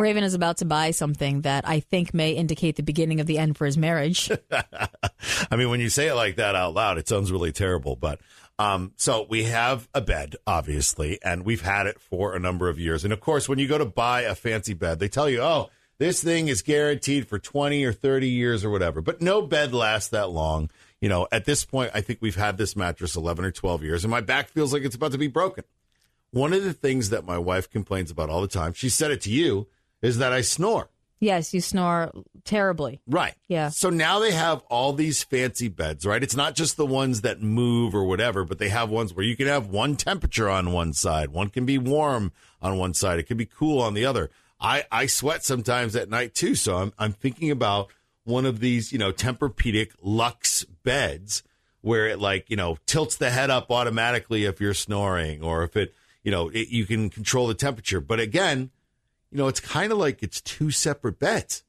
Raven is about to buy something that I think may indicate the beginning of the end for his marriage. I mean, when you say it like that out loud, it sounds really terrible. But so we have a bed, obviously, and we've had it for a number of years. And, of course, when you go to buy a fancy bed, they tell you, oh, this thing is guaranteed for 20 or 30 years or whatever. But no bed lasts that long. You know, at this point, I think we've had this mattress 11 or 12 years, and my back feels like it's about to be broken. One of the things that my wife complains about all the time, she said it to you, is that I snore. Yes, you snore terribly. Right. Yeah. So now they have all these fancy beds, right? It's not just the ones that move or whatever, but they have ones where you can have one temperature on one side. One can be warm on one side. It can be cool on the other. I sweat sometimes at night, too. So I'm thinking about one of these, you know, Tempur-Pedic Luxe beds where it, like, you know, tilts the head up automatically if you're snoring, or if it, you know, you can control the temperature. But again, you know, it's kind of like it's two separate beds.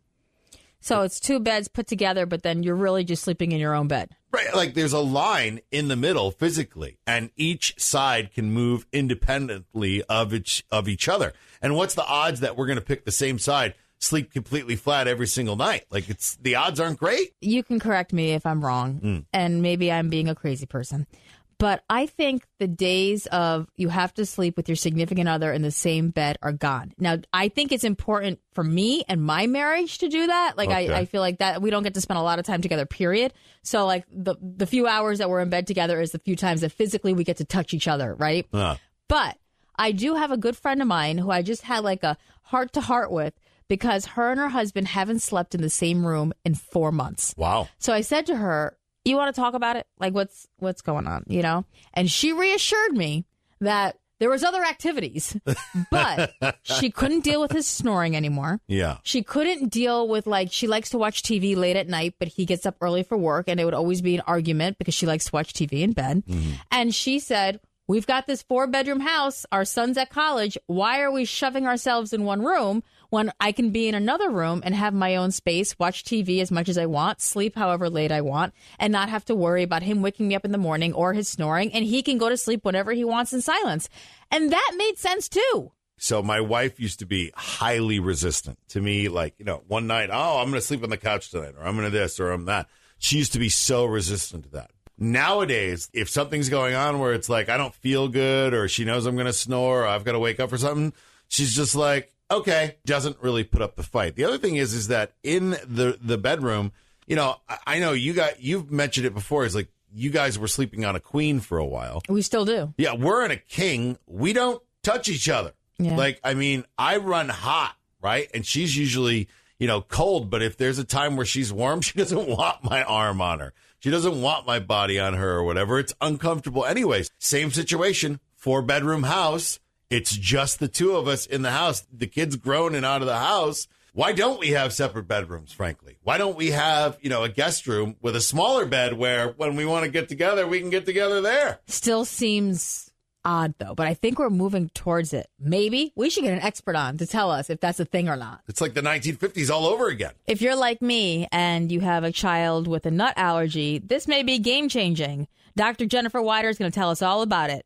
So it's two beds put together, but then you're really just sleeping in your own bed. Right. Like there's a line in the middle physically, and each side can move independently of each other. And what's the odds that we're going to pick the same side, sleep completely flat every single night? Like the odds aren't great. You can correct me if I'm wrong, and maybe I'm being a crazy person. But I think the days of you have to sleep with your significant other in the same bed are gone. Now, I think it's important for me and my marriage to do that. Like, okay. I feel like that we don't get to spend a lot of time together, period. So, like, the few hours that we're in bed together is the few times that physically we get to touch each other, right? But I do have a good friend of mine who I just had, like, a heart-to-heart with, because her and her husband haven't slept in the same room in 4 months. Wow. So I said to her, you want to talk about it? Like, what's going on, you know? And she reassured me that there was other activities, but she couldn't deal with his snoring anymore. Yeah. She couldn't deal with, like, she likes to watch TV late at night, but he gets up early for work, and it would always be an argument because she likes to watch TV in bed. Mm-hmm. And she said, we've got this 4-bedroom house. Our son's at college. Why are we shoving ourselves in one room when I can be in another room and have my own space, watch TV as much as I want, sleep however late I want, and not have to worry about him waking me up in the morning or his snoring, and he can go to sleep whenever he wants in silence. And that made sense, too. So my wife used to be highly resistant to me, like, you know, one night, oh, I'm going to sleep on the couch tonight, or I'm going to this, or I'm that. She used to be so resistant to that. Nowadays, if something's going on where it's like I don't feel good, or she knows I'm going to snore, or I've got to wake up for something, she's just like, okay, doesn't really put up the fight. The other thing is that in the bedroom, you know, I know you've mentioned it before, is like you guys were sleeping on a queen for a while. We still do. Yeah, we're in a king. We don't touch each other. Yeah. Like, I mean, I run hot, right? And she's usually, you know, cold. But if there's a time where she's warm, she doesn't want my arm on her. She doesn't want my body on her or whatever. It's uncomfortable anyways. Same situation, 4-bedroom house. It's just the two of us in the house. The kid's grown and out of the house. Why don't we have separate bedrooms, frankly? Why don't we have, you know, a guest room with a smaller bed where when we want to get together, we can get together there? Still seems odd, though, but I think we're moving towards it. Maybe we should get an expert on to tell us if that's a thing or not. It's like the 1950s all over again. If you're like me and you have a child with a nut allergy, this may be game-changing. Dr. Jennifer Wider is going to tell us all about it.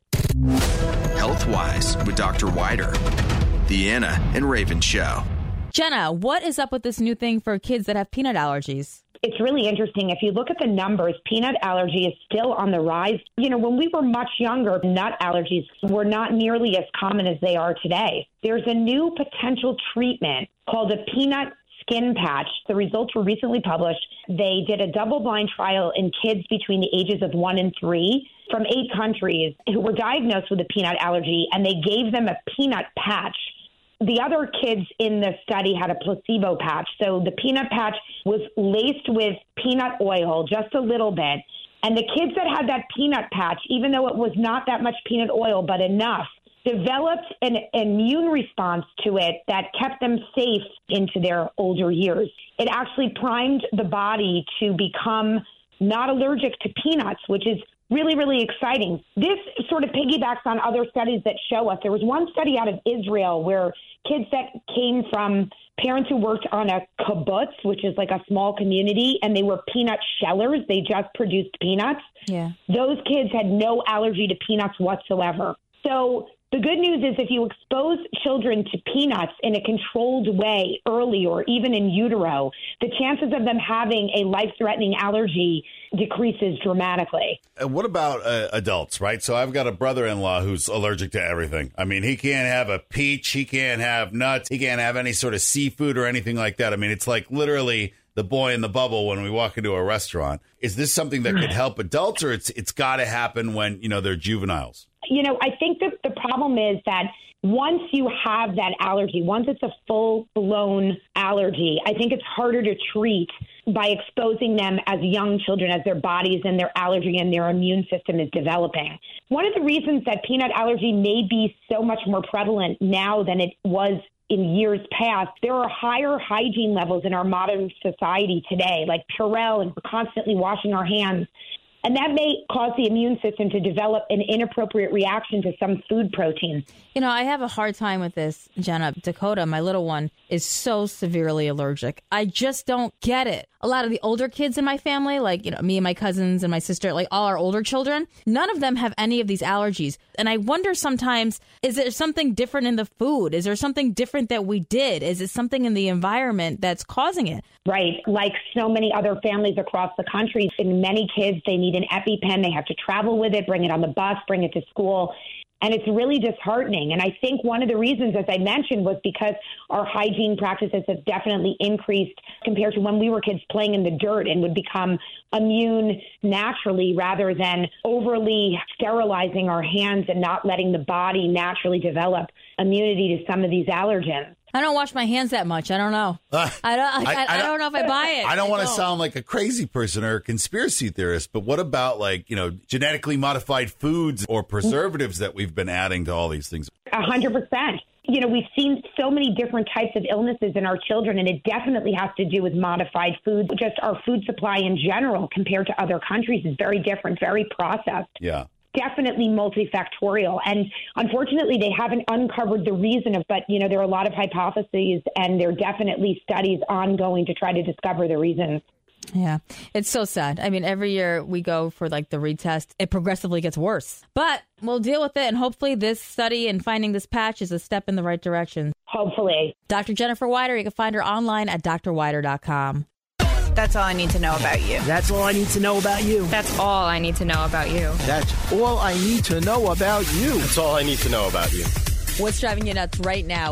Health-Wise with Dr. Wider, the Anna and Raven Show. Jenna, what is up with this new thing for kids that have peanut allergies? It's really interesting. If you look at the numbers, peanut allergy is still on the rise. You know, when we were much younger, nut allergies were not nearly as common as they are today. There's a new potential treatment called a peanut skin patch. The results were recently published. They did a double-blind trial in kids between the ages of 1 and 3 from 8 countries who were diagnosed with a peanut allergy, and they gave them a peanut patch. The other kids in the study had a placebo patch. So the peanut patch was laced with peanut oil, just a little bit. And the kids that had that peanut patch, even though it was not that much peanut oil, but enough, developed an immune response to it that kept them safe into their older years. It actually primed the body to become not allergic to peanuts, which is really, really exciting. This sort of piggybacks on other studies that show us. There was one study out of Israel where kids that came from parents who worked on a kibbutz, which is like a small community, and they were peanut shellers. They just produced peanuts. Yeah. Those kids had no allergy to peanuts whatsoever. So The good news is if you expose children to peanuts in a controlled way early or even in utero, the chances of them having a life-threatening allergy decreases dramatically. What about adults, right? So I've got a brother-in-law who's allergic to everything. I mean, he can't have a peach, he can't have nuts, he can't have any sort of seafood or anything like that. I mean, it's like literally the boy in the bubble when we walk into a restaurant. Is this something that could help adults, or it's got to happen when, they're juveniles? I think that the problem is that once you have that allergy, once it's a full-blown allergy, I think it's harder to treat by exposing them as young children, as their bodies and their allergy and their immune system is developing. One of the reasons that peanut allergy may be so much more prevalent now than it was in years past, there are higher hygiene levels in our modern society today, like Purell, and we're constantly washing our hands. And that may cause the immune system to develop an inappropriate reaction to some food proteins. I have a hard time with this, Jenna. Dakota, my little one, is so severely allergic. I just don't get it. A lot of the older kids in my family, like, me and my cousins and my sister, like all our older children, none of them have any of these allergies. And I wonder sometimes, is there something different in the food? Is there something different that we did? Is it something in the environment that's causing it? Right. Like so many other families across the country, in many kids, they need an EpiPen. They have to travel with it, bring it on the bus, bring it to school. And it's really disheartening. And I think one of the reasons, as I mentioned, was because our hygiene practices have definitely increased compared to when we were kids playing in the dirt and would become immune naturally rather than overly sterilizing our hands and not letting the body naturally develop immunity to some of these allergens. I don't wash my hands that much. I don't know. I don't know if I buy it. I don't want to sound like a crazy person or a conspiracy theorist, but what about genetically modified foods or preservatives that we've been adding to all these things? 100%. We've seen so many different types of illnesses in our children, and it definitely has to do with modified foods. Just our food supply in general compared to other countries is very different, very processed. Yeah. Definitely multifactorial. And unfortunately, they haven't uncovered the reason but, there are a lot of hypotheses, and there are definitely studies ongoing to try to discover the reasons. Yeah, it's so sad. I mean, every year we go for the retest, it progressively gets worse. But we'll deal with it, and hopefully this study and finding this patch is a step in the right direction. Hopefully. Dr. Jennifer Weider, you can find her online at drweider.com. That's all I need to know about you. That's all I need to know about you. That's all I need to know about you. That's all I need to know about you. That's all I need to know about you. What's driving you nuts right now?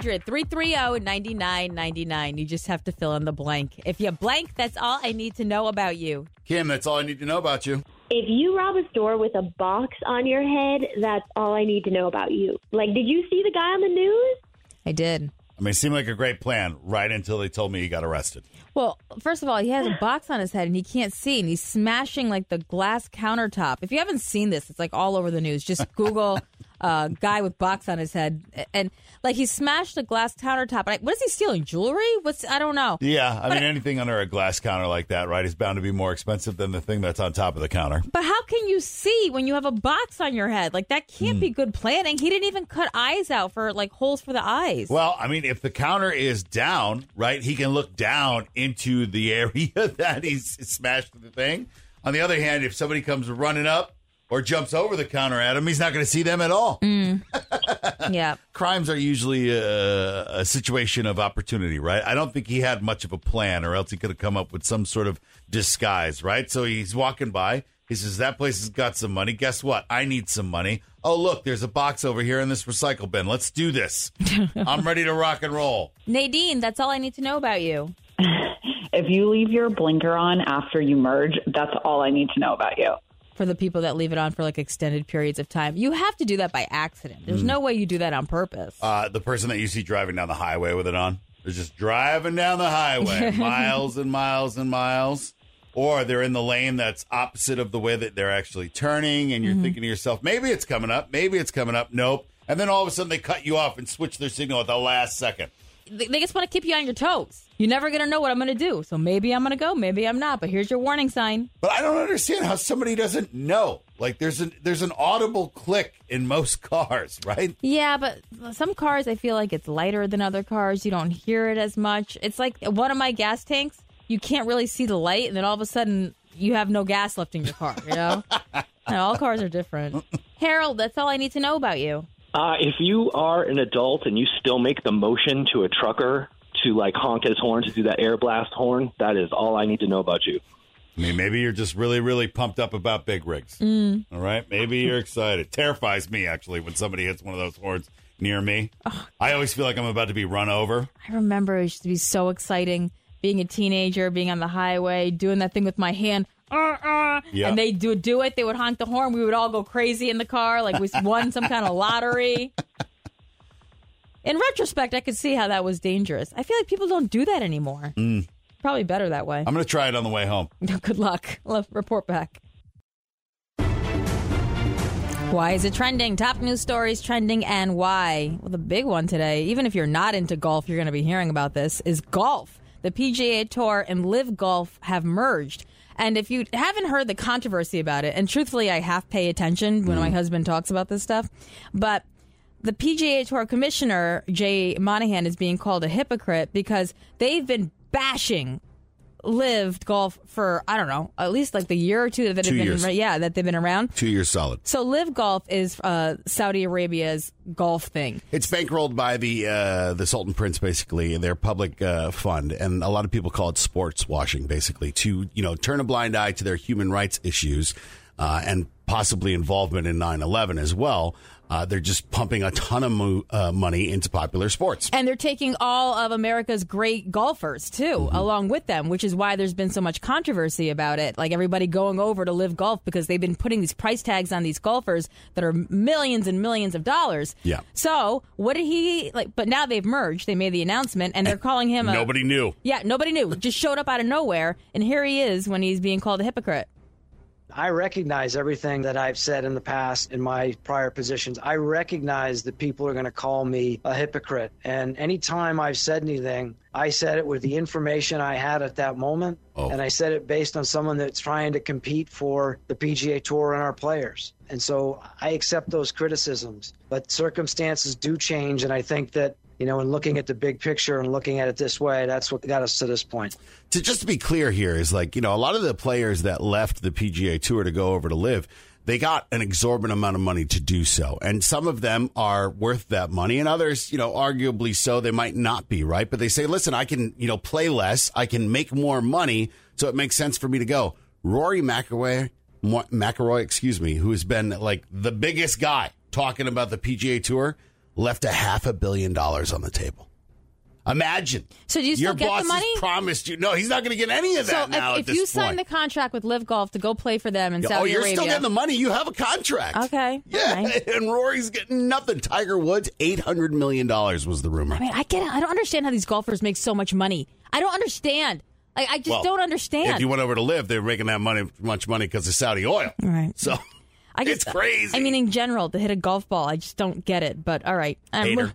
1-800-330-9999. You just have to fill in the blank. If you blank, that's all I need to know about you. Kim, that's all I need to know about you. If you rob a store with a box on your head, that's all I need to know about you. Did you see the guy on the news? I did. I mean, it seemed like a great plan right until they told me he got arrested. Well, first of all, he has a box on his head and he can't see, and he's smashing the glass countertop. If you haven't seen this, it's all over the news. Just Google guy with box on his head, and he smashed the glass countertop. What is he stealing? Jewelry? I don't know. Yeah, I mean, anything under a glass counter like that, right, is bound to be more expensive than the thing that's on top of the counter. But how can you see when you have a box on your head? That can't be good planning. He didn't even cut eyes out for holes for the eyes. Well, I mean, if the counter is down, right, he can look down into the area that he's smashed the thing. On the other hand, if somebody comes running up or jumps over the counter at him, he's not going to see them at all. Yeah. Crimes are usually a situation of opportunity, right? I don't think he had much of a plan, or else he could have come up with some sort of disguise, right? So he's walking by. He says, that place has got some money. Guess what? I need some money. Oh, look, there's a box over here in this recycle bin. Let's do this. I'm ready to rock and roll. Nadine, that's all I need to know about you. If you leave your blinker on after you merge, that's all I need to know about you. For the people that leave it on for extended periods of time, you have to do that by accident. There's no way you do that on purpose. The person that you see driving down the highway with it on, they're just driving down the highway miles and miles and miles. Or they're in the lane that's opposite of the way that they're actually turning, and you're thinking to yourself, maybe it's coming up, maybe it's coming up. Nope. And then all of a sudden they cut you off and switch their signal at the last second. They just want to keep you on your toes. You're never going to know what I'm going to do. So maybe I'm going to go, maybe I'm not. But here's your warning sign. But I don't understand how somebody doesn't know. There's an audible click in most cars, right? Yeah, but some cars, I feel like it's lighter than other cars. You don't hear it as much. It's like one of my gas tanks. You can't really see the light, and then all of a sudden you have no gas left in your car, you know? All cars are different. Harold, that's all I need to know about you. If you are an adult and you still make the motion to a trucker to like honk his horn, to do that air blast horn, that is all I need to know about you. I mean, maybe you're just really, really pumped up about big rigs. All right? Maybe you're excited. Terrifies me, actually, when somebody hits one of those horns near me. I always feel like I'm about to be run over. I remember it used to be so exciting being a teenager, being on the highway, doing that thing with my hand. Yep. And they do it. They would honk the horn. We would all go crazy in the car like we won some kind of lottery. In retrospect, I could see how that was dangerous. I feel like people don't do that anymore. Probably better that way. I'm going to try it on the way home. Good luck. Report back. Why is it trending? Top news stories trending and why. Well, the big one today, even if you're not into golf, you're going to be hearing about this, is golf. The PGA Tour and LIV Golf have merged. And if you haven't heard the controversy about it, and truthfully, I half pay attention when my husband talks about this stuff, but the PGA Tour commissioner, Jay Monahan, is being called a hypocrite because they've been bashing LIV Golf for, I don't know, at least like the year or two that have been, that they've been around. 2 years solid. So LIV Golf is Saudi Arabia's golf thing. It's bankrolled by the Sultan Prince, basically, their public fund, and a lot of people call it sports washing, basically, to turn a blind eye to their human rights issues and possibly involvement in 9/11 as well. They're just pumping a ton of money into popular sports. And they're taking all of America's great golfers, too, along with them, which is why there's been so much controversy about it. Like everybody going over to LIV Golf because they've been putting these price tags on these golfers that are millions and millions of dollars. Yeah. So what did he like? But now they've merged. They made the announcement and they're calling him nobody knew. Yeah, nobody knew. Just showed up out of nowhere. And here he is when he's being called a hypocrite. I recognize everything that I've said in the past in my prior positions. I recognize that people are going to call me a hypocrite. And anytime I've said anything, I said it with the information I had at that moment. And I said it based on someone that's trying to compete for the PGA Tour and our players. And so I accept those criticisms. But circumstances do change. And I think that, in looking at the big picture and looking at it this way, that's what got us to this point. Just to be clear here is a lot of the players that left the PGA Tour to go over to LIV, they got an exorbitant amount of money to do so. And some of them are worth that money and others, arguably so, they might not be, right? But they say, listen, I can, play less. I can make more money. So it makes sense for me to go. Rory McIlroy, who has been like the biggest guy talking about the PGA Tour, left $500 million on the table. Imagine. So do you still get the money? Your boss has promised you. No, he's not going to get any of that now at this point. So if you sign the contract with LIV Golf to go play for them in Saudi Arabia. You're still getting the money. You have a contract. Okay. Yeah, right. And Rory's getting nothing. Tiger Woods, $800 million was the rumor. I mean, I get it. I don't understand how these golfers make so much money. I don't understand. I just don't understand. If you went over to LIV, they're making that much money because of Saudi oil. Right. So it's crazy. I mean, in general, to hit a golf ball, I just don't get it. But all right. Hater.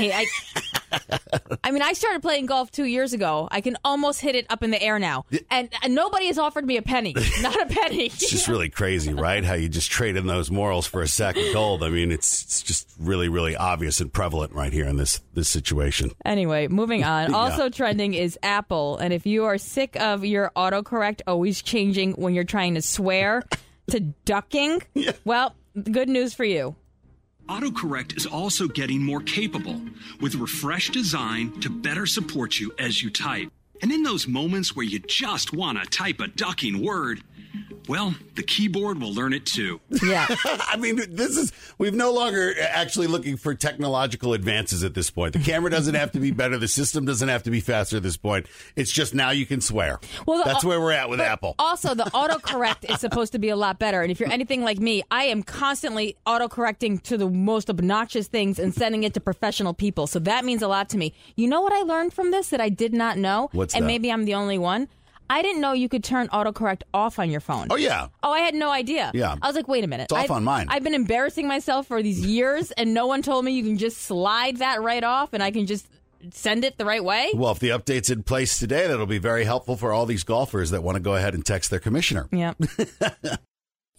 I mean, I started playing golf 2 years ago. I can almost hit it up in the air now. And nobody has offered me a penny. Not a penny. It's just really crazy, right? How you just trade in those morals for a sack of gold. I mean, it's just really, really obvious and prevalent right here in this situation. Anyway, moving on. Also trending is Apple. And if you are sick of your autocorrect always changing when you're trying to swear to ducking, well, good news for you. AutoCorrect is also getting more capable with refreshed design to better support you as you type. And in those moments where you just want to type a ducking word, well, the keyboard will learn it too. Yeah. I mean, we're no longer actually looking for technological advances at this point. The camera doesn't have to be better. The system doesn't have to be faster at this point. It's just now you can swear. Well, that's where we're at with Apple. Also, the autocorrect is supposed to be a lot better. And if you're anything like me, I am constantly autocorrecting to the most obnoxious things and sending it to professional people. So that means a lot to me. You know what I learned from this that I did not know? What's and that? Maybe I'm the only one. I didn't know you could turn autocorrect off on your phone. Oh, yeah. Oh, I had no idea. Yeah. I was like, wait a minute. It's off on mine. I've been embarrassing myself for these years, and no one told me you can just slide that right off, and I can just send it the right way? Well, if the update's in place today, that'll be very helpful for all these golfers that want to go ahead and text their commissioner. Yeah.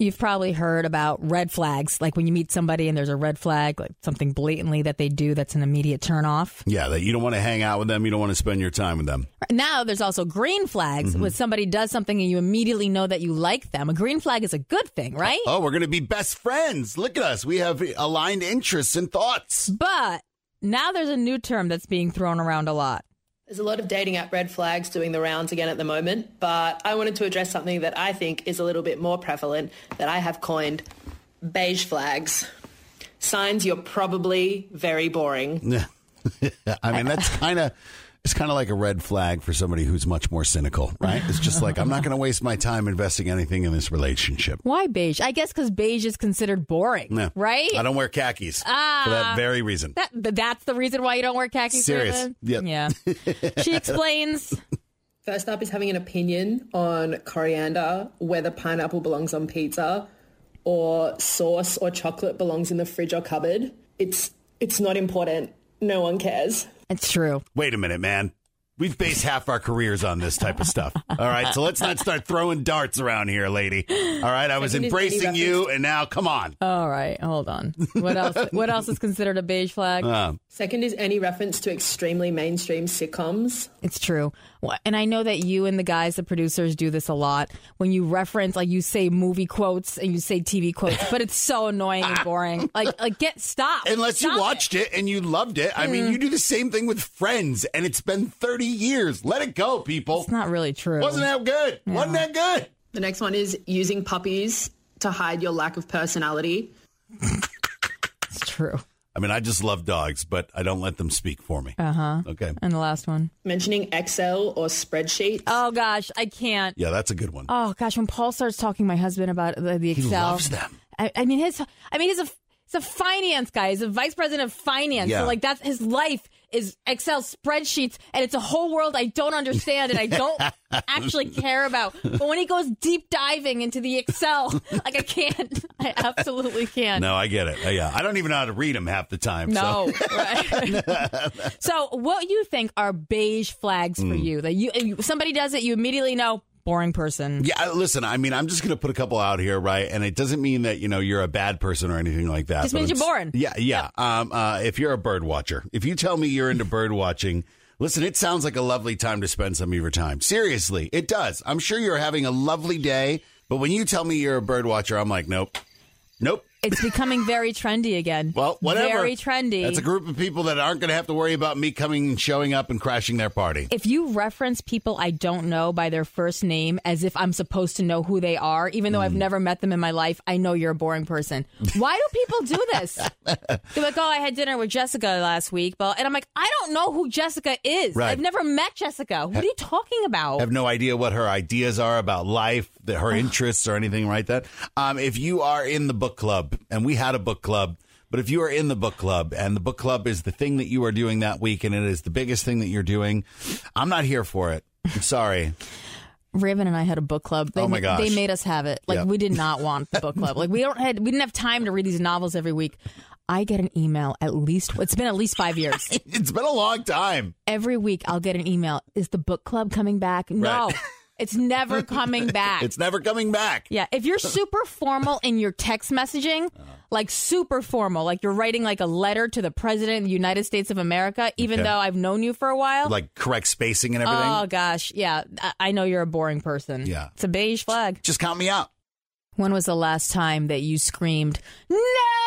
You've probably heard about red flags, like when you meet somebody and there's a red flag, like something blatantly that they do that's an immediate turnoff. Yeah, that you don't want to hang out with them. You don't want to spend your time with them. Now there's also green flags when somebody does something and you immediately know that you like them. A green flag is a good thing, right? Oh, we're going to be best friends. Look at us. We have aligned interests and thoughts. But now there's a new term that's being thrown around a lot. There's a lot of dating app red flags doing the rounds again at the moment, but I wanted to address something that I think is a little bit more prevalent that I have coined beige flags. Signs you're probably very boring. I mean, that's kind of... It's kind of like a red flag for somebody who's much more cynical, right? It's just like, I'm not going to waste my time investing anything in this relationship. Why beige? I guess because beige is considered boring, right? I don't wear khakis for that very reason. That's the reason why you don't wear khakis? Serious. Yep. Yeah. She explains. First up is having an opinion on coriander, whether pineapple belongs on pizza or sauce or chocolate belongs in the fridge or cupboard. It's not important. No one cares. It's true. Wait a minute, man. We've based half our careers on this type of stuff. All right, so let's not start throwing darts around here, lady. All right, I was embracing you, and now, come on. All right, hold on. What else? What else is considered a beige flag? Second is any reference to extremely mainstream sitcoms. It's true. And I know that you and the guys, the producers, do this a lot. When you reference, like you say movie quotes and you say TV quotes, but it's so annoying and boring. Stop. Unless you watched it and you loved it. I mean, you do the same thing with Friends, and it's been 30 years. Let it go, people. It's not really true. Wasn't that good? Yeah. Wasn't that good? The next one is using puppies to hide your lack of personality. It's true. I mean, I just love dogs, but I don't let them speak for me. Okay. And the last one. Mentioning Excel or spreadsheets. Oh, gosh, I can't. Yeah, that's a good one. Oh, gosh, when Paul starts talking to my husband about the Excel. He loves them. He's a finance guy. He's a vice president of finance. Yeah. So, that's his life is Excel spreadsheets, and it's a whole world I don't understand and I don't actually care about. But when he goes deep diving into the Excel, I can't. I absolutely can't. No, I get it. Yeah, I don't even know how to read them half the time. No, so. Right. So, what you think are beige flags for you? That somebody does it, you immediately know. Boring person. Yeah, listen, I mean, I'm just going to put a couple out here, right? And it doesn't mean that, you're a bad person or anything like that. Just means you're boring. Yeah. If you're a bird watcher, if you tell me you're into bird watching, listen, it sounds like a lovely time to spend some of your time. Seriously, it does. I'm sure you're having a lovely day, but when you tell me you're a bird watcher, I'm like, nope. It's becoming very trendy again. Well, whatever. Very trendy. That's a group of people that aren't going to have to worry about me coming and showing up and crashing their party. If you reference people I don't know by their first name as if I'm supposed to know who they are, even though I've never met them in my life, I know you're a boring person. Why do people do this? They're like, I had dinner with Jessica last week. And I'm like, I don't know who Jessica is. Right. I've never met Jessica. What are you talking about? I have no idea what her ideas are about life, her interests or anything like that. If you are in the book club, and we had a book club, but if you are in the book club and the book club is the thing that you are doing that week and it is the biggest thing that you're doing, I'm not here for it. I'm sorry. Raven and I had a book club. Oh my gosh. They made us have it. We did not want the book club. We didn't have time to read these novels every week. I get an email it's been at least 5 years. It's been a long time. Every week I'll get an email. Is the book club coming back? No. Right. It's never coming back. It's never coming back. Yeah. If you're super formal in your text messaging, super formal, like you're writing a letter to the president of the United States of America, even though I've known you for a while. Like correct spacing and everything. Oh, gosh. Yeah. I know you're a boring person. Yeah. It's a beige flag. Just count me out. When was the last time that you screamed, no?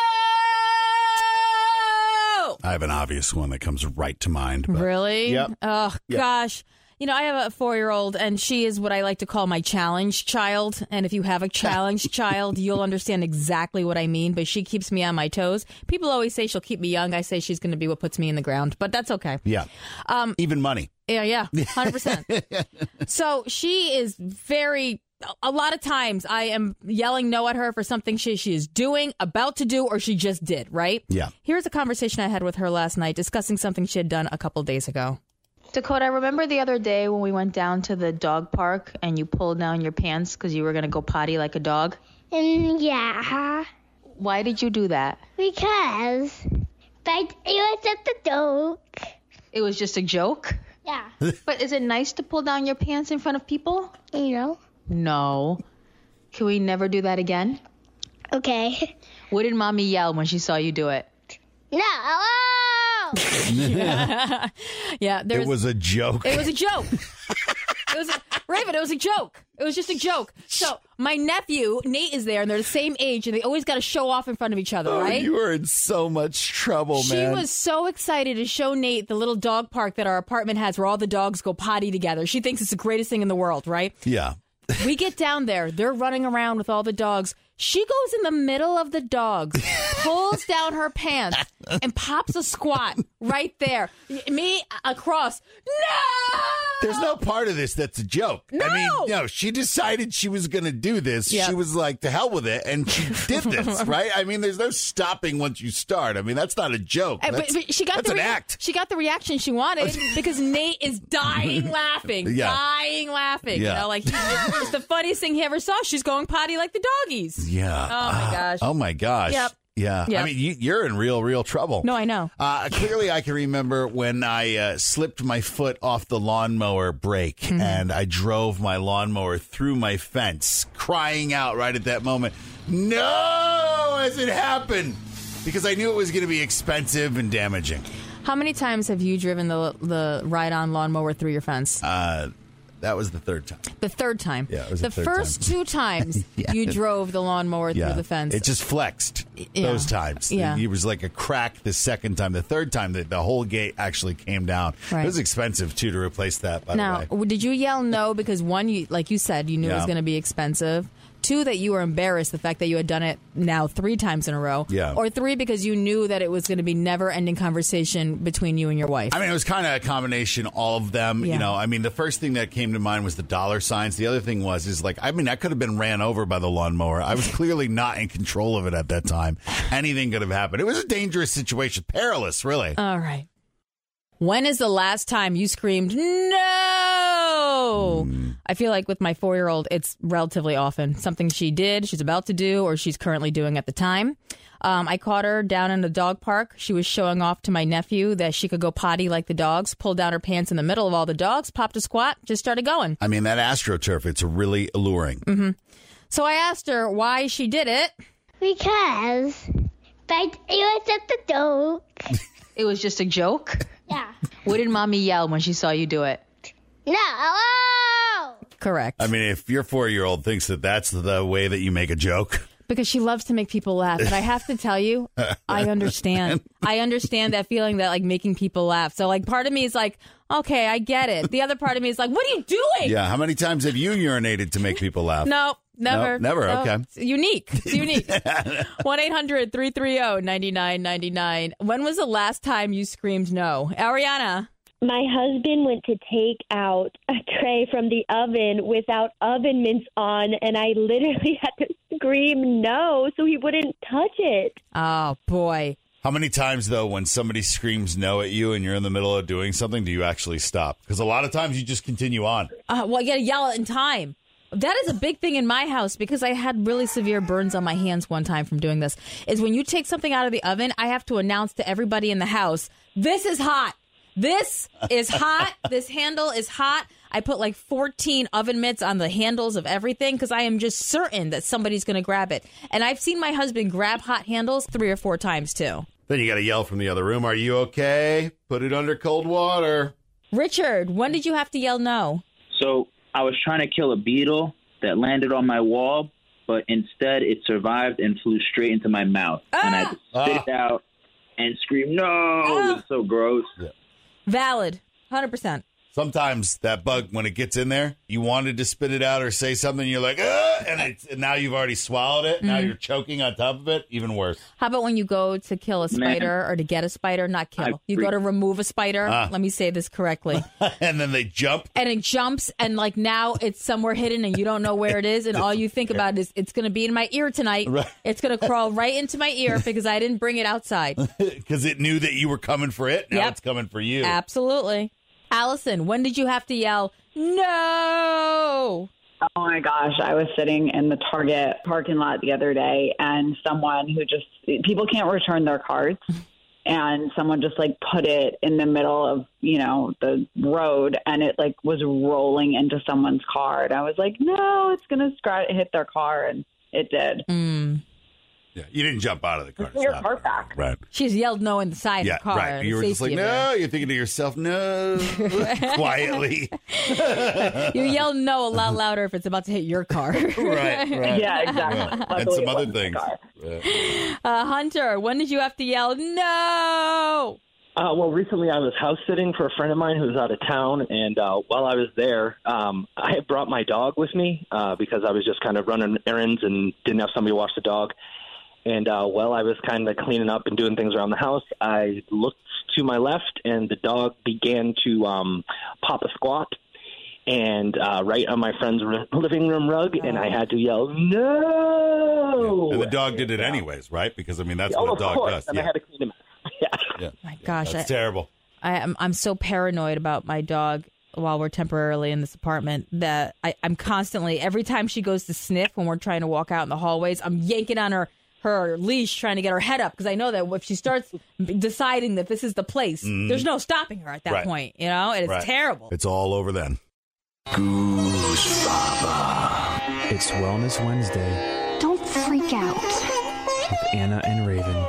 I have an obvious one that comes right to mind. But... Really? Yep. Oh, yep. Gosh. I have a 4-year-old, and she is what I like to call my challenge child. And if you have a challenge child, you'll understand exactly what I mean. But she keeps me on my toes. People always say she'll keep me young. I say she's going to be what puts me in the ground. But that's okay. Yeah. Even money. Yeah, 100%. So she is a lot of times I am yelling no at her for something she is doing, about to do, or she just did, right? Yeah. Here's a conversation I had with her last night discussing something she had done a couple days ago. Dakota, I remember the other day when we went down to the dog park and you pulled down your pants because you were going to go potty like a dog? Yeah. Why did you do that? Because it was just a joke. It was just a joke? Yeah. But is it nice to pull down your pants in front of people? No. No. Can we never do that again? Okay. What did mommy yell when she saw you do it? No. Yeah, it was a joke. It was a joke. Raven, it was a joke. It was just a joke. So my nephew, Nate, is there, and they're the same age, and they always got to show off in front of each other, right? You are in so much trouble, man. She was so excited to show Nate the little dog park that our apartment has where all the dogs go potty together. She thinks it's the greatest thing in the world, right? Yeah. We get down there. They're running around with all the dogs. She goes in the middle of the dogs, pulls down her pants, and pops a squat right there. Me across. No! There's no part of this that's a joke. No! I mean, she decided she was going to do this. Yep. She was like, to hell with it, and she did this, right? I mean, there's no stopping once you start. I mean, that's not a joke. But she got that's an act. She got the reaction she wanted because Nate is dying laughing. Yeah. Dying laughing. Yeah. You know, like, it's the funniest thing he ever saw. She's going potty like the doggies. Yeah. Oh, my gosh. Oh, my gosh. Yep. Yeah. Yep. I mean, you're in real trouble. No, I know. Clearly, I can remember when I slipped my foot off the lawnmower brake and I drove my lawnmower through my fence, crying out right at that moment, no, as it happened, because I knew it was going to be expensive and damaging. How many times have you driven the ride-on lawnmower through your fence? That was the third time. The third time? Yeah, it was the third first time. 2 times you drove the lawnmower through the fence. It just flexed those times. Yeah. It was like a crack the second time. The third time, the whole gate actually came down. Right. It was expensive, too, to replace that, by the way. Did you yell no because, one, like you said, you knew it was going to be expensive? 2, that you were embarrassed the fact that you had done it now 3 times in a row. Yeah. Or 3, because you knew that it was going to be never-ending conversation between you and your wife. I mean, it was kind of a combination, all of them. Yeah. You know, I mean, the first thing that came to mind was the dollar signs. The other thing I could have been ran over by the lawnmower. I was clearly not in control of it at that time. Anything could have happened. It was a dangerous situation. Perilous, really. All right. When is the last time you screamed, no? I feel like with my 4-year-old, it's relatively often. Something she did, she's about to do, or she's currently doing at the time. I caught her down in the dog park. She was showing off to my nephew that she could go potty like the dogs, pulled down her pants in the middle of all the dogs, popped a squat, just started going. I mean, that AstroTurf, it's really alluring. Mm-hmm. So I asked her why she did it. Because it was just a joke. It was just a joke? Yeah. What did mommy yell when she saw you do it? No. Correct. I mean, if your 4-year-old thinks that that's the way that you make a joke. Because she loves to make people laugh. But I have to tell you, I understand. I understand that feeling that, like, making people laugh. So, like, part of me is like, okay, I get it. The other part of me is like, what are you doing? Yeah. How many times have you urinated to make people laugh? No, never. No, never. No. Okay. It's unique. It's unique. 1-800-330-9999. When was the last time you screamed no? Ariana. My husband went to take out a tray from the oven without oven mitts on, and I literally had to scream no so he wouldn't touch it. Oh, boy. How many times, though, when somebody screams no at you and you're in the middle of doing something, do you actually stop? Because a lot of times you just continue on. Well, you got to yell it in time. That is a big thing in my house because I had really severe burns on my hands one time from doing this. Is when you take something out of the oven, I have to announce to everybody in the house, this is hot. This is hot. This handle is hot. I put like 14 oven mitts on the handles of everything because I am just certain that somebody's going to grab it. And I've seen my husband grab hot handles 3 or 4 times, too. Then you got to yell from the other room, are you okay? Put it under cold water. Richard, when did you have to yell no? So I was trying to kill a beetle that landed on my wall, but instead it survived and flew straight into my mouth. And I had to spit it out and scream, no! It was so gross. Yeah. Valid. 100%. Sometimes that bug, when it gets in there, you wanted to spit it out or say something, you're like, and now you've already swallowed it. Now you're choking on top of it. Even worse. How about when you go to kill a spider or to get a spider? Not kill. You go to remove a spider. Let me say this correctly. And then they jump. And it jumps, and like now it's somewhere hidden, and you don't know where it is, and all you think about is it's going to be in my ear tonight. Right. It's going to crawl right into my ear because I didn't bring it outside. Because it knew that you were coming for it. Now it's coming for you. Absolutely. Allison, when did you have to yell, no? Oh, my gosh. I was sitting in the Target parking lot the other day, and someone people can't return their cards, and someone just, like, put it in the middle of, the road, and it, like, was rolling into someone's car. And I was like, no, it's going to hit their car, and it did. Yeah, you didn't jump out of the car. Give your car back. Right. She's yelled no inside the car. Right. You were just like, no. You're thinking to yourself, no. Quietly. You yell no a lot louder if it's about to hit your car. Right. Yeah, exactly. Yeah. And some other things. Hunter, when did you have to yell no? Well, recently I was house sitting for a friend of mine who was out of town, and while I was there, I had brought my dog with me because I was just kind of running errands and didn't have somebody to watch the dog. And while I was kind of cleaning up and doing things around the house, I looked to my left, and the dog began to pop a squat, and right on my friend's living room rug, and I had to yell, no! Yeah. And the dog did it anyways, right? Because, I mean, that's what a dog does. And I had to clean him out. Yeah. My gosh. That's terrible. I'm so paranoid about my dog while we're temporarily in this apartment that I'm constantly, every time she goes to sniff when we're trying to walk out in the hallways, I'm yanking on her leash trying to get her head up because I know that if she starts deciding that this is the place, there's no stopping her at that point, you know? And it's terrible. It's all over then. Goose Baba. It's Wellness Wednesday Don't freak out. with Anna and Raven.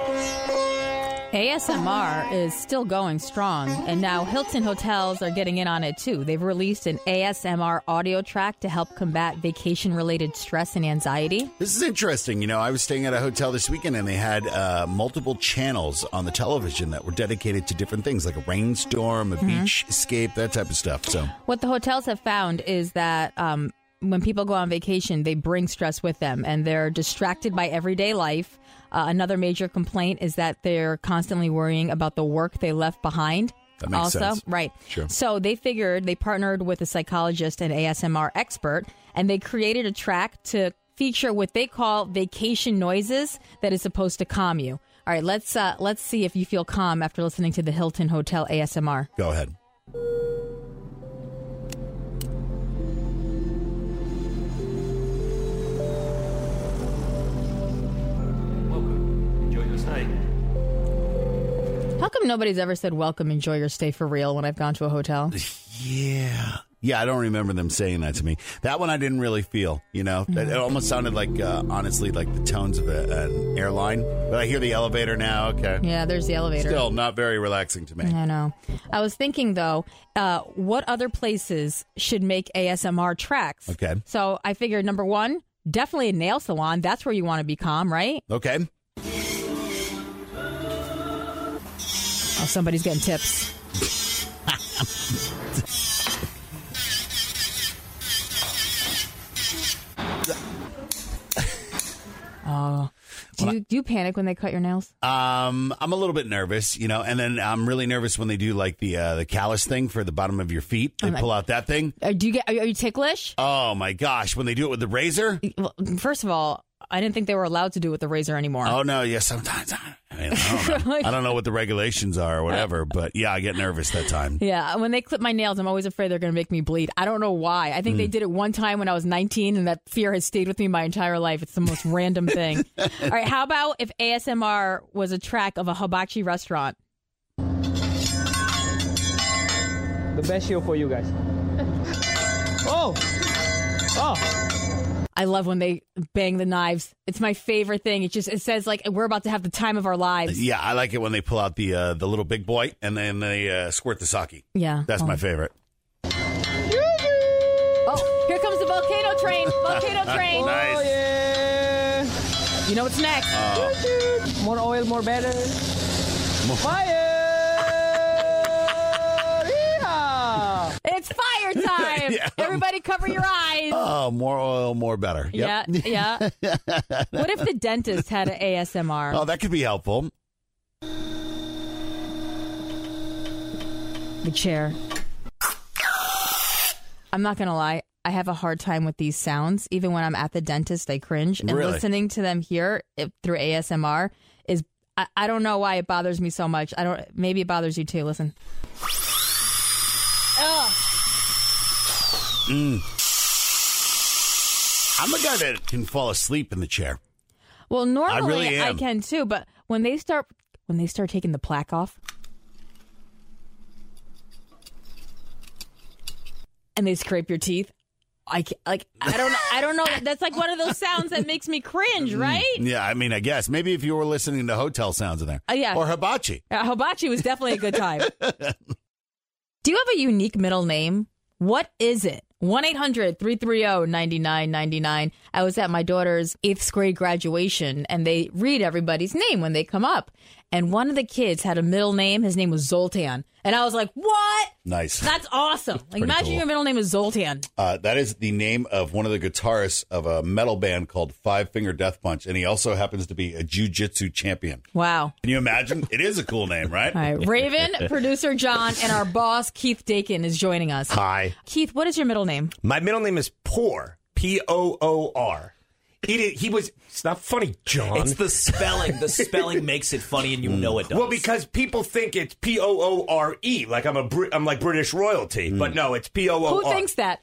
ASMR is still going strong, and now Hilton hotels are getting in on it too. They've released an ASMR audio track to help combat vacation-related stress and anxiety. This is interesting. You know, I was staying at a hotel this weekend, and they had multiple channels on the television that were dedicated to different things, like a rainstorm, a beach escape, that type of stuff. So, what the hotels have found is that when people go on vacation, they bring stress with them, and they're distracted by everyday life. Another major complaint is that they're constantly worrying about the work they left behind. That makes sense. Right. Sure. So they partnered with a psychologist and ASMR expert, and they created a track to feature what they call vacation noises that is supposed to calm you. All right, let's see if you feel calm after listening to the Hilton Hotel ASMR. Go ahead. How come nobody's ever said, welcome, enjoy your stay for real when I've gone to a hotel? Yeah, I don't remember them saying that to me. That one I didn't really feel, you know. It almost sounded like, honestly, like the tones of an airline. But I hear the elevator now, okay. Yeah, there's the elevator. Still not very relaxing to me. I know. I was thinking, though, what other places should make ASMR tracks? Okay. So I figured, number one, definitely a nail salon. That's where you want to be calm, right? Okay. Oh, somebody's getting tips. Oh. Do you panic when they cut your nails? I'm a little bit nervous, you know, and then I'm really nervous when they do like the callus thing for the bottom of your feet. They pull out that thing. Are you ticklish? Oh my gosh, when they do it with the razor? Well, first of all, I didn't think they were allowed to do it with the razor anymore. Oh no, yeah, sometimes. I don't know. I don't know what the regulations are or whatever, but yeah, I get nervous that time. Yeah, when they clip my nails, I'm always afraid they're going to make me bleed. I don't know why. I think they did it one time when I was 19, and that fear has stayed with me my entire life. It's the most random thing. All right, how about if ASMR was a track of a hibachi restaurant? The best show for you guys. Oh! I love when they bang the knives. It's my favorite thing. It says like we're about to have the time of our lives. Yeah, I like it when they pull out the little big boy and then they squirt the sake. Yeah. That's my favorite. Oh, here comes the volcano train. Volcano train. Nice. Oh, yeah. You know what's next? More oil, more better. Fire! It's fire time. Yeah. Everybody cover your eyes. Oh, more oil, more better. Yep. Yeah. What if the dentist had an ASMR? Oh, that could be helpful. The chair. I'm not going to lie. I have a hard time with these sounds. Even when I'm at the dentist, I cringe. And Really? listening to them here through ASMR is, I don't know why it bothers me so much. Maybe it bothers you too. Listen. I'm a guy that can fall asleep in the chair. Well, normally I really am. I can too, but when they start taking the plaque off and they scrape your teeth, I don't know. That's like one of those sounds that makes me cringe, right? Yeah, I mean, I guess. Maybe if you were listening to hotel sounds in there. Yeah. Or hibachi. Hibachi was definitely a good time. Do you have a unique middle name? What is it? 1-800-330-9999. I was at my daughter's 8th grade graduation, and they read everybody's name when they come up. And one of the kids had a middle name. His name was Zoltan. And I was like, what? Nice. That's awesome. Like, imagine cool. your middle name is Zoltan. That is the name of one of the guitarists of a metal band called Five Finger Death Punch. And he also happens to be a jiu-jitsu champion. Wow. Can you imagine? It is a cool name, right? All right. Raven, producer John, and our boss, Keith Dakin, is joining us. Hi. Keith, what is your middle name? My middle name is Poor. P-O-O-R. It's not funny, John. It's the spelling. The spelling makes it funny, and you know it does. Well, because people think it's P-O-O-R-E, like I'm like British royalty, but no, it's P-O-O-R. Who thinks that?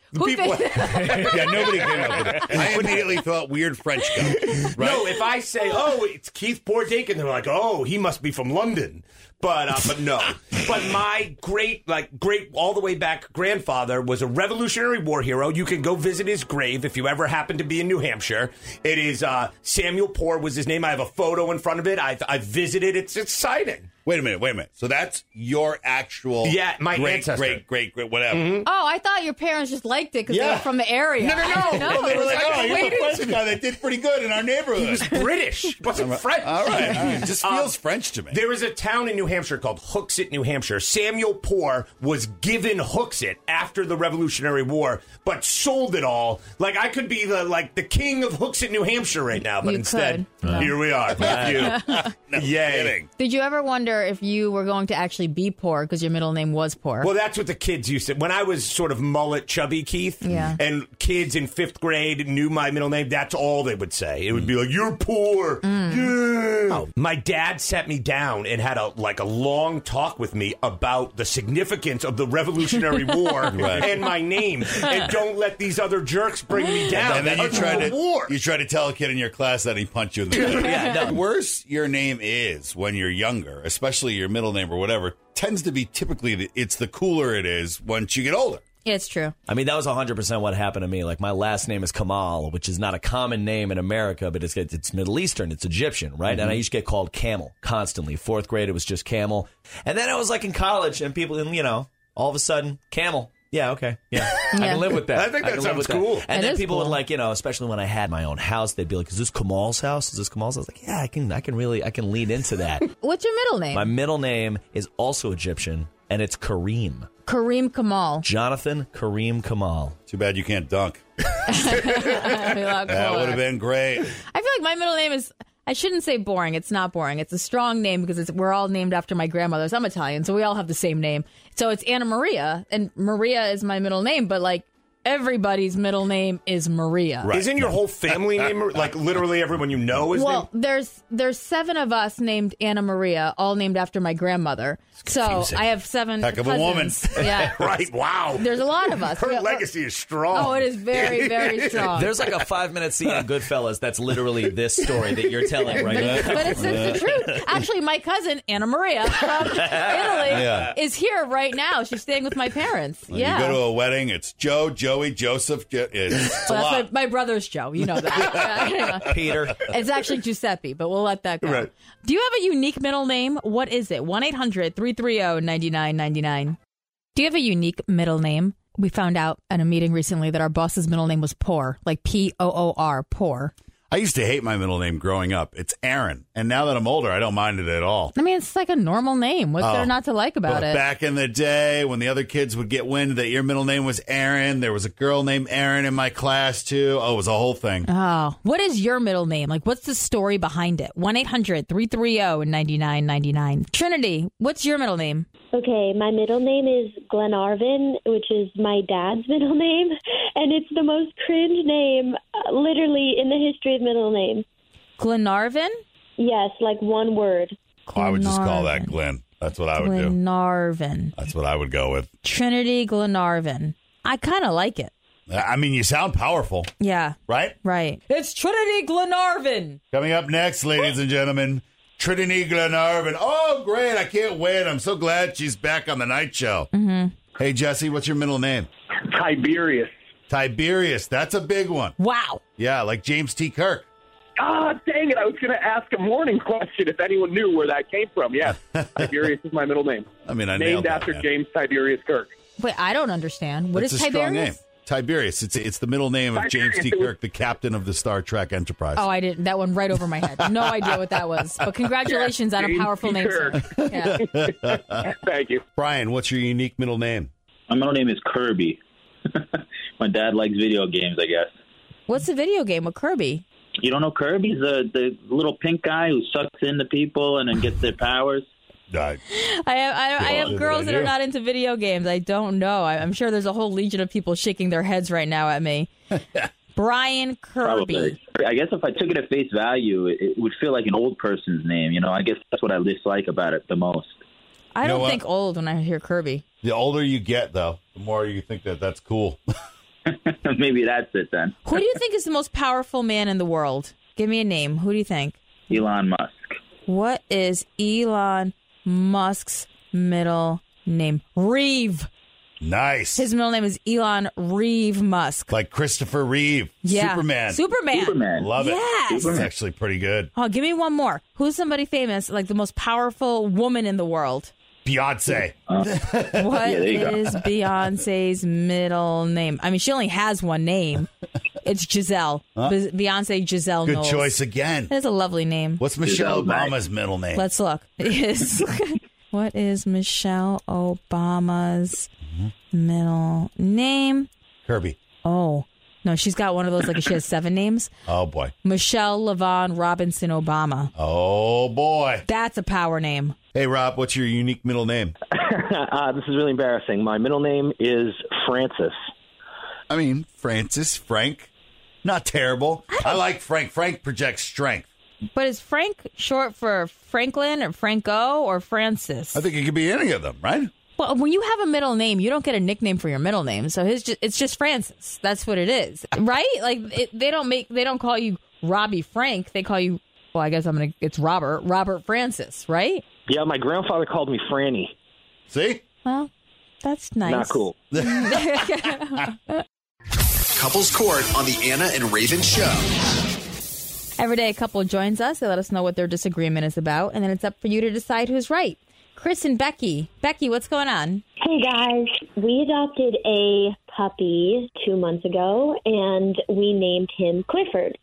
Yeah, nobody came up with it. I immediately thought weird French guy. Right? No, if I say, it's Keith Dakin, they're like, he must be from London. But no. But my great all the way back grandfather was a Revolutionary War hero. You can go visit his grave if you ever happen to be in New Hampshire. It is Samuel Poor was his name. I have a photo in front of it. I visited. It's exciting. Wait a minute. So that's your actual my ancestor. Great, whatever. Oh, I thought your parents just liked it because they were from the area. No. They were like, you're a French guy that did pretty good in our neighborhood. He was British. He wasn't French. All right. It just feels French to me. There is a town in New Hampshire called Hooksett, New Hampshire. Samuel Poor was given Hooksett after the Revolutionary War, but sold it all. Like, I could be the king of Hooksett, New Hampshire right now, but instead, here we are. Thank you. Yay. Did you ever wonder if you were going to actually be poor because your middle name was Poor? Well, that's what the kids used to. When I was sort of mullet chubby Keith, and kids in 5th grade knew my middle name, that's all they would say. It would be like, you're poor. Yeah. Oh. My dad sat me down and had a long talk with me about the significance of the Revolutionary War and my name. And don't let these other jerks bring me down. And then you try to tell a kid in your class that he punched you in the face. The worse your name is when you're younger, especially your middle name or whatever, tends to be typically it's the cooler it is once you get older. Yeah, it's true. I mean, that was 100% what happened to me. Like, my last name is Kamal, which is not a common name in America, but it's Middle Eastern. It's Egyptian, right? Mm-hmm. And I used to get called Camel constantly. 4th grade, it was just Camel. And then I was in college, and people, all of a sudden, Camel. Yeah, okay. Yeah. I can live with that. I think that sounds cool. And then people would especially when I had my own house, they'd be like, is this Kamal's house? Is this Kamal's house? I was like, yeah, I can lean into that. What's your middle name? My middle name is also Egyptian, and it's Kareem. Kareem Kamal. Jonathan Kareem Kamal. Too bad you can't dunk. That would have been great. I feel like my middle name is... I shouldn't say boring. It's not boring. It's a strong name because we're all named after my grandmothers. I'm Italian, so we all have the same name. So it's Anna Maria, and Maria is my middle name, but everybody's middle name is Maria. Right. Isn't your whole family name, literally everyone you know is named? There's 7 of us named Anna Maria, all named after my grandmother. So I have 7 Heck of cousins. a woman. Yeah. Right, wow. There's a lot of us. Her legacy is strong. Oh, it is very, very strong. There's a 5-minute scene in Goodfellas that's literally this story that you're telling right now. But it's the truth. Actually, my cousin, Anna Maria, from Italy, is here right now. She's staying with my parents. When you go to a wedding, it's Joe, Joey, Joseph. It's a lot. My brother's Joe. You know that. Peter. It's actually Giuseppe, but we'll let that go. Right. Do you have a unique middle name? What is it? 1-800-330-9999. Do you have a unique middle name? We found out at a meeting recently that our boss's middle name was Poor, like P-O-O-R, Poor. I used to hate my middle name growing up. It's Aaron. And now that I'm older, I don't mind it at all. I mean, it's like a normal name. What's there not to like about it? Back in the day, when the other kids would get wind that your middle name was Aaron, there was a girl named Aaron in my class, too. Oh, it was a whole thing. Oh. What is your middle name? What's the story behind it? 1-800-330-9999. Trinity, what's your middle name? Okay, my middle name is Glenarvan, which is my dad's middle name, and it's the most cringe name, literally, in the history of middle names. Glenarvan? Yes, one word. I would just call that Glenn. That's what I would do. Glenarvan. That's what I would go with. Trinity Glenarvan. I kind of like it. I mean, you sound powerful. Yeah. Right? Right. It's Trinity Glenarvan. Coming up next, ladies and gentlemen, Trinity Glenarvan. Oh, great. I can't wait. I'm so glad she's back on the night show. Mm-hmm. Hey, Jesse, what's your middle name? Tiberius. Tiberius. That's a big one. Wow. Yeah, like James T. Kirk. Ah, dang it. I was going to ask a morning question if anyone knew where that came from. Yes, Tiberius is my middle name. I mean, I named nailed that, after man. James Tiberius Kirk. Wait, I don't understand. What That's is a strong name. Tiberius? Tiberius. It's the middle name of James T. Kirk, the captain of the Star Trek Enterprise. Oh, I didn't. That one right over my head. No idea what that was. But congratulations on a powerful name, sir. Yeah. Thank you. Brian, what's your unique middle name? My middle name is Kirby. My dad likes video games, I guess. What's the video game with Kirby? You don't know Kirby? He's the little pink guy who sucks into people and then gets their powers. I have girls that are not into video games. I don't know. I'm sure there's a whole legion of people shaking their heads right now at me. Brian Kirby. Probably. I guess if I took it at face value, it would feel like an old person's name. You know, I guess that's what I dislike about it the most. I don't think old when I hear Kirby. The older you get, though, the more you think that that's cool. Maybe that's it then. Who do you think is the most powerful man in the world? Give me a name. Who do you think? Elon Musk. What is Elon Musk's middle name? Reeve. Nice. His middle name is Elon Reeve Musk. Like Christopher Reeve. Yeah. Superman. Love it. Yes. That's actually pretty good. Oh, give me one more. Who's somebody famous, like the most powerful woman in the world? Beyonce. What is Beyonce's middle name? I mean, she only has one name. It's Giselle. Huh? Beyonce Giselle Good Knowles. choice again. That's a lovely name. What's Michelle Obama's middle name? Let's look. What is Michelle Obama's middle name? Kirby. Oh. No, she's got one of those, like she has 7 names. Oh, boy. Michelle LaVaughn Robinson Obama. Oh, boy. That's a power name. Hey, Rob, what's your unique middle name? This is really embarrassing. My middle name is Francis. I mean, Francis, Frank, not terrible. I like Frank. Frank projects strength. But is Frank short for Franklin or Franco or Francis? I think it could be any of them, right? Well, when you have a middle name, you don't get a nickname for your middle name. So it's just Francis. That's what it is, right? Like they don't call you Robbie Frank. They call you. Well, I guess it's Robert Francis, right? Yeah, my grandfather called me Franny. See? Well, that's nice. Not cool. Couples Court on the Anna and Raven Show. Every day a couple joins us. They let us know what their disagreement is about, and then it's up for you to decide who's right. Chris and Becky. Becky, what's going on? Hey, guys. We adopted a puppy 2 months ago, and we named him Clifford.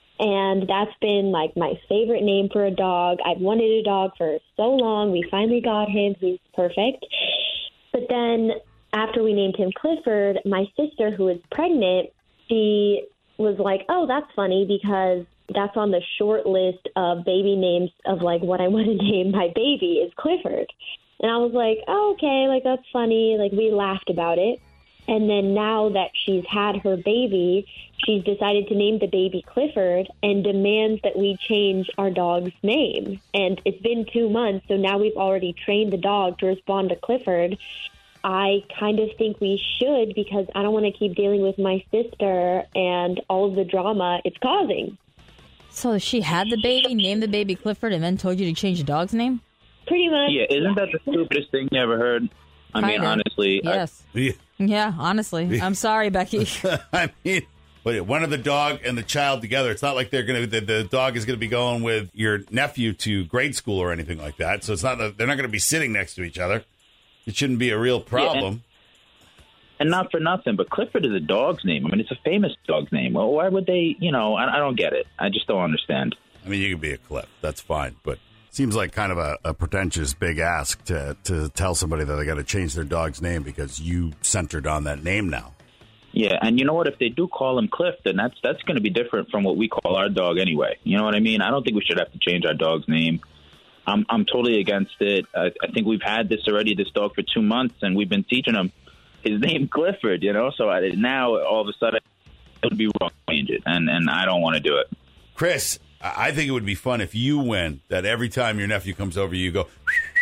And that's been, like, my favorite name for a dog. I've wanted a dog for so long. We finally got him. He's perfect. But then after we named him Clifford, my sister, who is pregnant, she was like, oh, that's funny because that's on the short list of baby names of, like, what I want to name my baby is Clifford. And I was like, oh, okay, like, that's funny. Like, we laughed about it. And then now that she's had her baby, she's decided to name the baby Clifford and demands that we change our dog's name. And it's been 2 months, so now we've already trained the dog to respond to Clifford. I kind of think we should because I don't want to keep dealing with my sister and all of the drama it's causing. So she had the baby, named the baby Clifford, and then told you to change the dog's name? Pretty much. Yeah, isn't that the stupidest thing you ever heard? I mean, Kinda. honestly. Yes. Yeah, honestly. I'm sorry, Becky. I mean, but one of the dog and the child together, it's not like the dog is going to be going with your nephew to grade school or anything like that. So it's not they're not going to be sitting next to each other. It shouldn't be a real problem. Yeah, and not for nothing, but Clifford is a dog's name. I mean, it's a famous dog's name. Well, why would they, I don't get it. I just don't understand. I mean, you could be a Cliff. That's fine. But seems like kind of a pretentious big ask to tell somebody that they got to change their dog's name because you centered on that name now. Yeah, and you know what? If they do call him Cliff, then that's going to be different from what we call our dog anyway. You know what I mean? I don't think we should have to change our dog's name. I'm totally against it. I think we've had this dog for 2 months, and we've been teaching him his name Clifford, So now all of a sudden it would be wrong to change it, and I don't want to do it. Chris, I think it would be fun if you win, that every time your nephew comes over, you go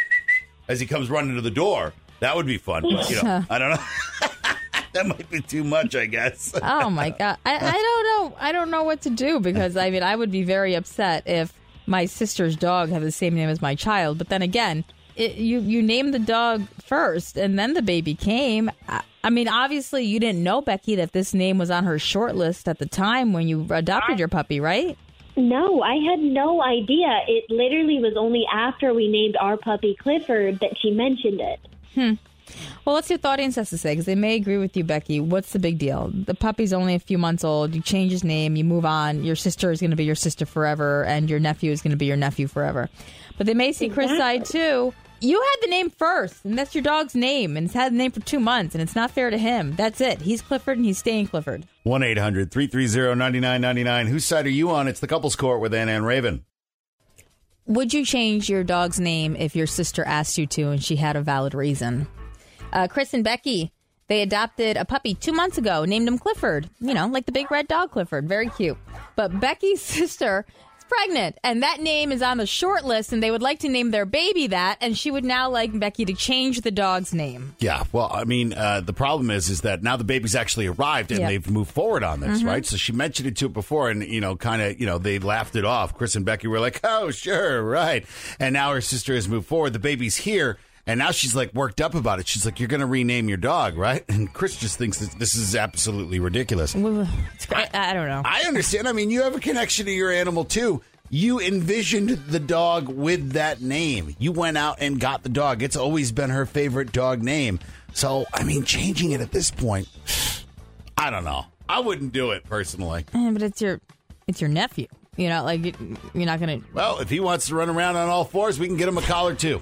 as he comes running to the door. That would be fun. But, I don't know. That might be too much, I guess. Oh, my God. I don't know. I don't know what to do because, I would be very upset if my sister's dog had the same name as my child. But then again, you named the dog first, and then the baby came. I mean, obviously, you didn't know, Becky, that this name was on her short list at the time when you adopted your puppy, right? No, I had no idea. It literally was only after we named our puppy Clifford that she mentioned it. Well, let's see what the audience has to say, because they may agree with you, Becky. What's the big deal? The puppy's only a few months old. You change his name. You move on. Your sister is going to be your sister forever, and your nephew is going to be your nephew forever. But they may see Chris' side, too. You had the name first, and that's your dog's name, and it's had the name for 2 months, and it's not fair to him. That's it. He's Clifford, and he's staying Clifford. 1-800-330-9999. Whose side are you on? It's the Couples Court with Anna and Raven. Would you change your dog's name if your sister asked you to and she had a valid reason? Chris and Becky, they adopted a puppy 2 months ago, named him Clifford. You know, like the big red dog Clifford. Very cute. But Becky's sister is pregnant, and that name is on the short list, and they would like to name their baby that, and she would now like Becky to change the dog's name. Yeah, well, I mean, the problem is that now the baby's actually arrived, and they've moved forward on this, right? So she mentioned it to it before, and, they laughed it off. Chris and Becky were like, oh, sure, right. And now her sister has moved forward. The baby's here. And now she's like worked up about it. She's like, you're going to rename your dog, right? And Chris just thinks that this is absolutely ridiculous. I don't know. I understand. I mean, you have a connection to your animal, too. You envisioned the dog with that name. You went out and got the dog. It's always been her favorite dog name. So, I mean, changing it at this point, I don't know. I wouldn't do it personally. But it's your nephew. You know, like, you're not going to... Well, if he wants to run around on all fours, we can get him a collar, too.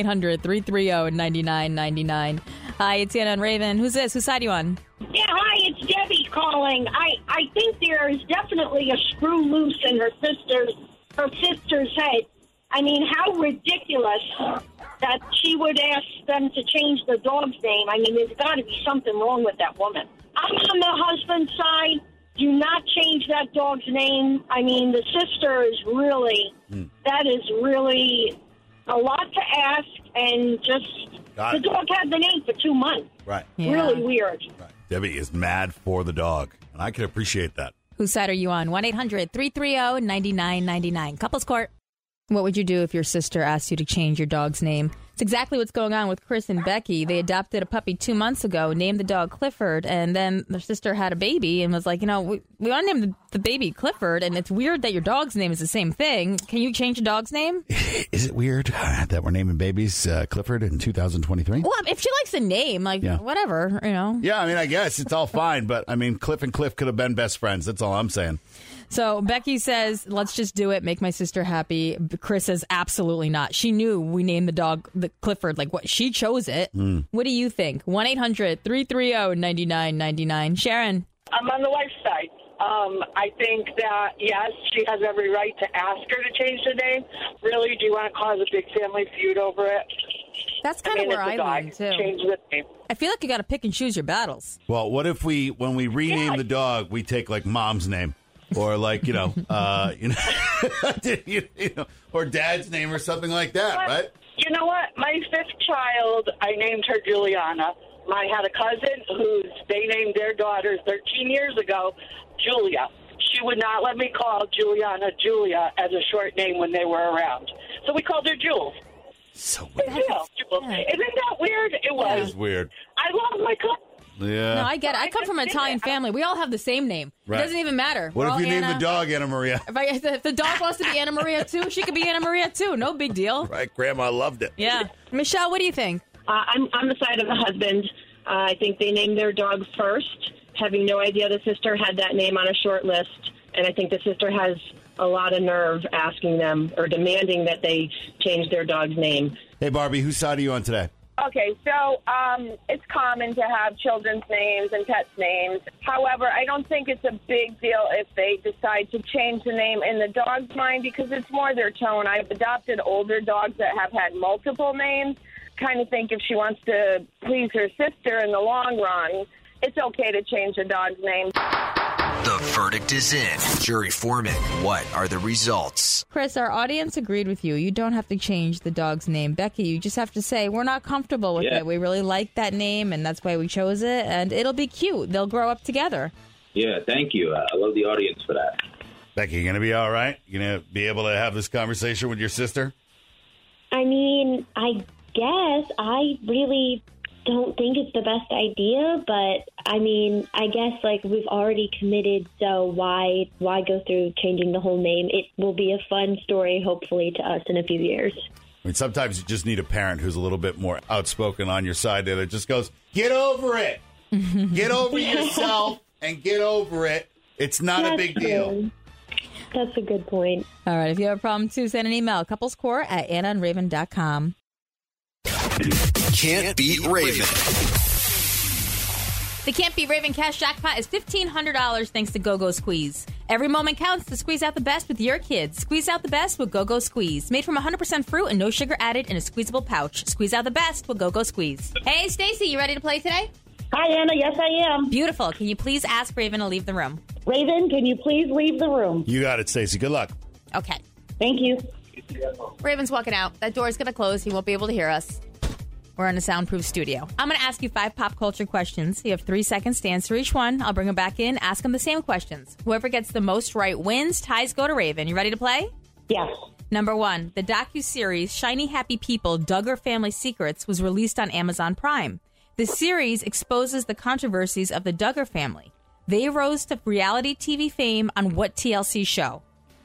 1-800-330-9999. Hi, it's Anna and Raven. Who's this? Whose side are you on? Yeah, hi, it's Debbie calling. I think there is definitely a screw loose in her sister's head. I mean, how ridiculous that she would ask them to change the dog's name. I mean, there's got to be something wrong with that woman. I'm on the husband's side. Do not change that dog's name. I mean, the sister is really, that is really a lot to ask. And the dog had the name for 2 months. Right. Yeah. Really weird. Right. Debbie is mad for the dog. And I can appreciate that. Whose side are you on? 1-800-330-9999. Couples Court. What would you do if your sister asked you to change your dog's name? It's exactly what's going on with Chris and Becky. They adopted a puppy 2 months ago, named the dog Clifford, and then their sister had a baby and was like, we want to name the baby Clifford, and it's weird that your dog's name is the same thing. Can you change a dog's name? Is it weird that we're naming babies Clifford in 2023? Well, if she likes the name, whatever, Yeah, I mean, I guess it's all fine, but, I mean, Cliff and Cliff could have been best friends. That's all I'm saying. So Becky says, let's just do it, make my sister happy. Chris says, absolutely not. She knew we named the dog the Clifford. Like, what? She chose it. What do you think? 1-800-330-9999. Sharon. I'm on the wife's side. I think that, yes, she has every right to ask her to change the name. Really, do you want to cause a big family feud over it? That's kind of where I lean, too. Change the name. I feel like you got to pick and choose your battles. Well, what if when we rename the dog, we take, like, mom's name? Or like, or dad's name or something like that, right? You know what? My fifth child, I named her Juliana. I had a cousin they named their daughter 13 years ago, Julia. She would not let me call Juliana Julia as a short name when they were around. So we called her Jules. So weird. Isn't that weird? It was. It is weird. I love my cousin. Yeah. No, I get it. I come from an Italian family. We all have the same name. Right. It doesn't even matter. What if you name Anna. the dog Anna Maria? If the dog wants to be Anna Maria, too, she could be Anna Maria, too. No big deal. Right. Grandma loved it. Yeah. Michelle, what do you think? I'm on the side of the husband. I think they named their dog first, having no idea the sister had that name on a short list. And I think the sister has a lot of nerve asking them or demanding that they change their dog's name. Hey, Barbie, whose side are you on today? Okay, so it's common to have children's names and pets' names. However, I don't think it's a big deal if they decide to change the name in the dog's mind because it's more their tone. I've adopted older dogs that have had multiple names. Kind of think if she wants to please her sister in the long run, it's okay to change the dog's name. The verdict is in. Jury foreman, what are the results? Chris, our audience agreed with you. You don't have to change the dog's name. Becky, you just have to say, we're not comfortable with it. We really like that name, and that's why we chose it, and it'll be cute. They'll grow up together. Yeah, thank you. I love the audience for that. Becky, you going to be all right? You going to be able to have this conversation with your sister? I mean, I guess. I really don't think it's the best idea, but I mean, I guess like we've already committed, so why go through changing the whole name? It will be a fun story, hopefully, to us in a few years. I mean, sometimes you just need a parent who's a little bit more outspoken on your side there that just goes, get over it. Get over yourself and get over it. It's not a big deal. That's a good point. All right. If you have a problem, too, send an email. couplescore@AnnaandRaven.com. Can't beat Raven. The Can't Beat Raven cash jackpot is $1,500 thanks to Go-Go Squeeze. Every moment counts to squeeze out the best with your kids. Squeeze out the best with Go-Go Squeeze. Made from 100% fruit and no sugar added in a squeezable pouch. Squeeze out the best with Go-Go Squeeze. Hey, Stacy, you ready to play today? Hi, Anna. Yes, I am. Beautiful. Can you please ask Raven to leave the room? Raven, can you please leave the room? You got it, Stacey. Good luck. Okay. Thank you. Raven's walking out. That door's going to close. He won't be able to hear us. We're in a soundproof studio. I'm going to ask you 5 pop culture questions. You have 3 seconds to answer each one. I'll bring them back in, ask them the same questions. Whoever gets the most right wins. Ties go to Raven. You ready to play? Yes. Number 1, the docuseries Shiny Happy People, Duggar Family Secrets was released on Amazon Prime. The series exposes the controversies of the Duggar family. They rose to reality TV fame on what TLC show?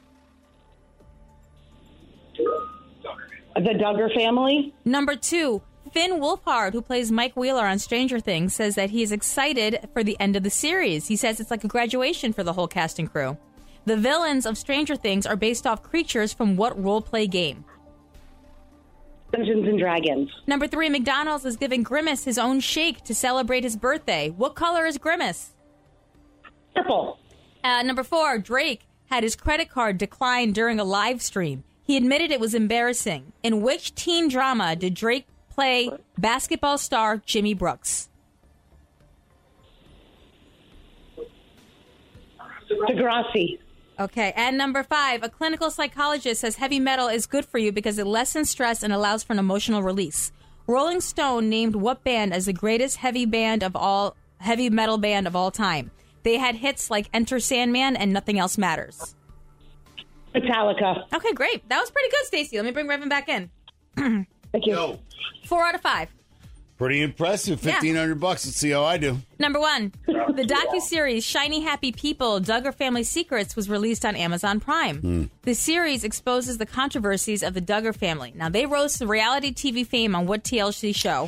The Duggar family. Number 2, Finn Wolfhard, who plays Mike Wheeler on Stranger Things, says that he is excited for the end of the series. He says it's like a graduation for the whole cast and crew. The villains of Stranger Things are based off creatures from what role-play game? Dungeons and Dragons. Number 3, McDonald's is giving Grimace his own shake to celebrate his birthday. What color is Grimace? Purple. Number 4, Drake had his credit card declined during a live stream. He admitted it was embarrassing. In which teen drama did Drake play basketball star Jimmy Brooks? Degrassi. Okay, and number 5, a clinical psychologist says heavy metal is good for you because it lessens stress and allows for an emotional release. Rolling Stone named what band as the greatest heavy metal band of all time? They had hits like Enter Sandman and Nothing Else Matters. Metallica. Okay, great. That was pretty good, Stacey. Let me bring Raven back in. Thank you. Yo. 4 out of 5. Pretty impressive. $1,500. Let's see how I do. Number 1, the docuseries Shiny Happy People, Duggar Family Secrets was released on Amazon Prime. The series exposes the controversies of the Duggar family. Now, they rose to reality TV fame on what TLC show?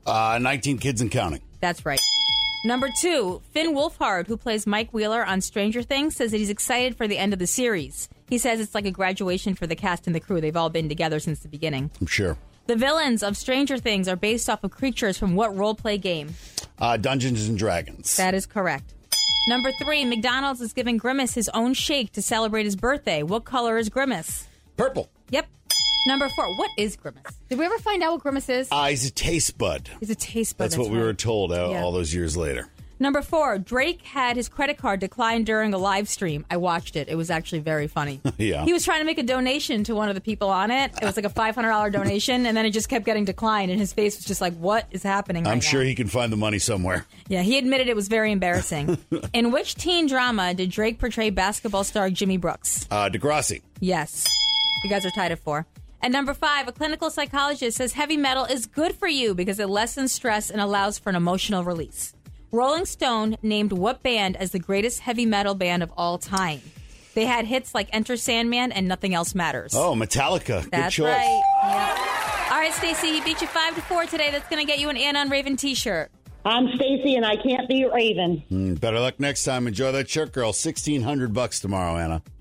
19 Kids and Counting. That's right. Number 2, Finn Wolfhard, who plays Mike Wheeler on Stranger Things, says that he's excited for the end of the series. He says it's like a graduation for the cast and the crew. They've all been together since the beginning. I'm sure. The villains of Stranger Things are based off of creatures from what role-play game? Dungeons and Dragons. That is correct. Number 3, McDonald's is giving Grimace his own shake to celebrate his birthday. What color is Grimace? Purple. Yep. Number 4, what is Grimace? Did we ever find out what Grimace is? He's a taste bud. He's a taste bud. That's what we were told all those years later. Number 4, Drake had his credit card declined during a live stream. I watched it. It was actually very funny. Yeah. He was trying to make a donation to one of the people on it. It was like a $500 donation, and then it just kept getting declined, and his face was just like, what is happening right now? I'm sure he can find the money somewhere. Yeah, he admitted it was very embarrassing. In which teen drama did Drake portray basketball star Jimmy Brooks? Degrassi. Yes. You guys are tied at 4. And number 5, a clinical psychologist says heavy metal is good for you because it lessens stress and allows for an emotional release. Rolling Stone named what band as the greatest heavy metal band of all time? They had hits like Enter Sandman and Nothing Else Matters. Oh, Metallica. That's Good choice. Right. Yep. All right, Stacey, he beat you 5-4 today. That's going to get you an Anna and Raven t-shirt. I'm Stacey, and I can't beat Raven. Better luck next time. Enjoy that shirt, girl. $1,600 tomorrow, Anna.